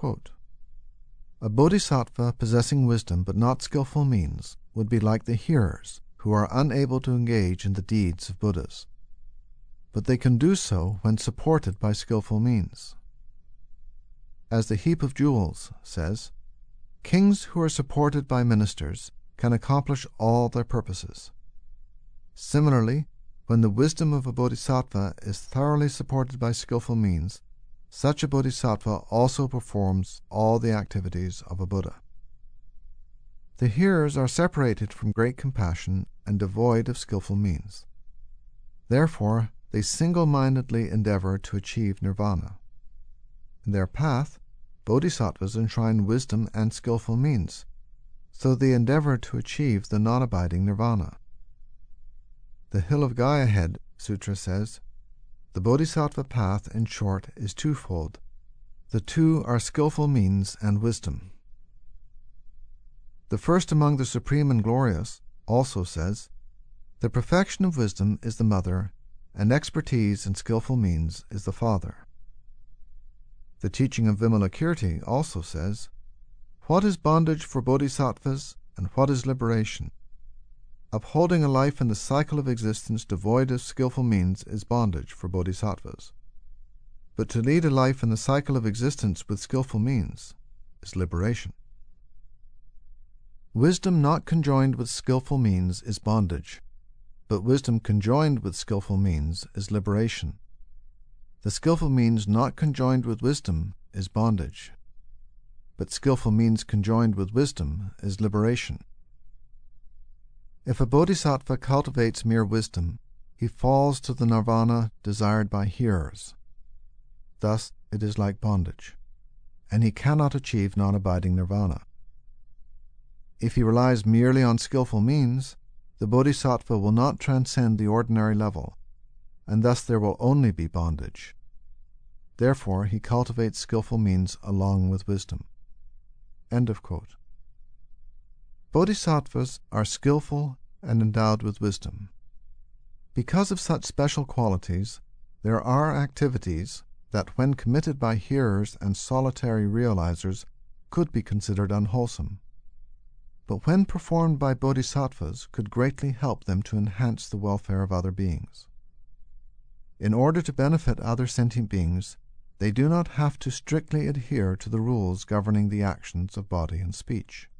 Quote, a bodhisattva possessing wisdom but not skillful means would be like the hearers who are unable to engage in the deeds of Buddhas, but they can do so when supported by skillful means. As the Heap of Jewels says, kings who are supported by ministers can accomplish all their purposes. Similarly, when the wisdom of a bodhisattva is thoroughly supported by skillful means, such a bodhisattva also performs all the activities of a Buddha. The hearers are separated from great compassion and devoid of skillful means. Therefore, they single-mindedly endeavor to achieve nirvana. In their path, bodhisattvas enshrine wisdom and skillful means, so they endeavor to achieve the non-abiding nirvana. The Hill of Gaya Head Sutra says, the bodhisattva path, in short, is twofold. The two are skillful means and wisdom. The first among the supreme and glorious also says, the perfection of wisdom is the mother, and expertise in skillful means is the father. The teaching of Vimalakirti also says, what is bondage for bodhisattvas and what is liberation? Upholding a life in the cycle of existence devoid of skillful means is bondage for bodhisattvas. But to lead a life in the cycle of existence with skillful means is liberation. Wisdom not conjoined with skillful means is bondage, but wisdom conjoined with skillful means is liberation. The skillful means not conjoined with wisdom is bondage, but skillful means conjoined with wisdom is liberation. If a bodhisattva cultivates mere wisdom, he falls to the nirvana desired by hearers. Thus it is like bondage, and he cannot achieve non-abiding nirvana. If he relies merely on skillful means, the bodhisattva will not transcend the ordinary level, and thus there will only be bondage. Therefore he cultivates skillful means along with wisdom. End of quote. Bodhisattvas are skillful and endowed with wisdom. Because of such special qualities, there are activities that, when committed by hearers and solitary realizers, could be considered unwholesome, but when performed by bodhisattvas could greatly help them to enhance the welfare of other beings. In order to benefit other sentient beings, they do not have to strictly adhere to the rules governing the actions of body and speech.